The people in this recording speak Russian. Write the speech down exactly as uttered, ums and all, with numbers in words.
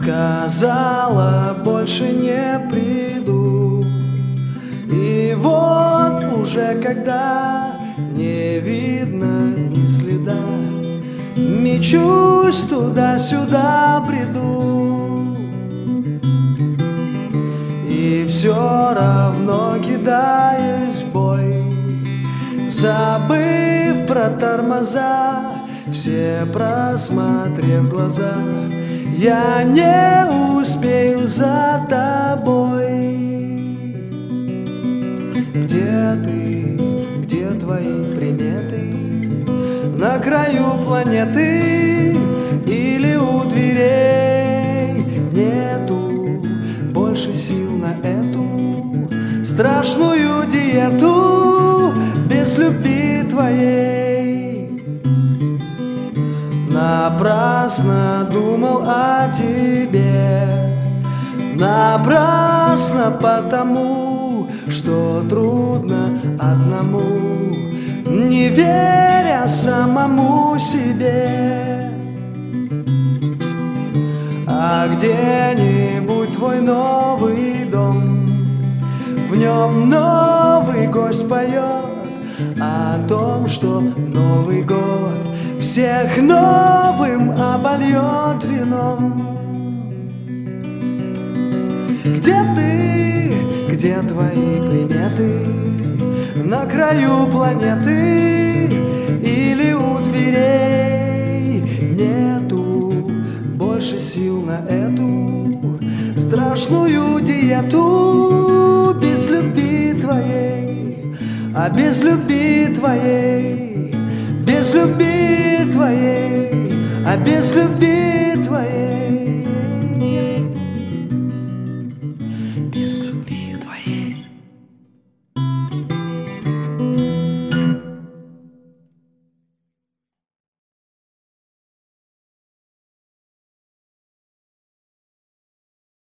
Сказала, больше не приду. И вот уже когда не видно ни следа, мечусь туда-сюда, бреду. И все равно кидаюсь в бой, забыв про тормоза, все просмотрев глаза, я не успею за тобой. Где ты, где твои приметы? На краю планеты или у дверей? Нету больше сил на эту страшную диету без любви твоей. Напрасно думал о тебе, напрасно потому, что трудно одному, не веря самому себе. А где-нибудь твой новый дом, в нем новый гость поет о том, что Новый год всех новым обольет вином. Где ты, где твои приметы? На краю планеты или у дверей? Нету больше сил на эту страшную диету без любви твоей, а без любви твоей, без любви твоей, а без любви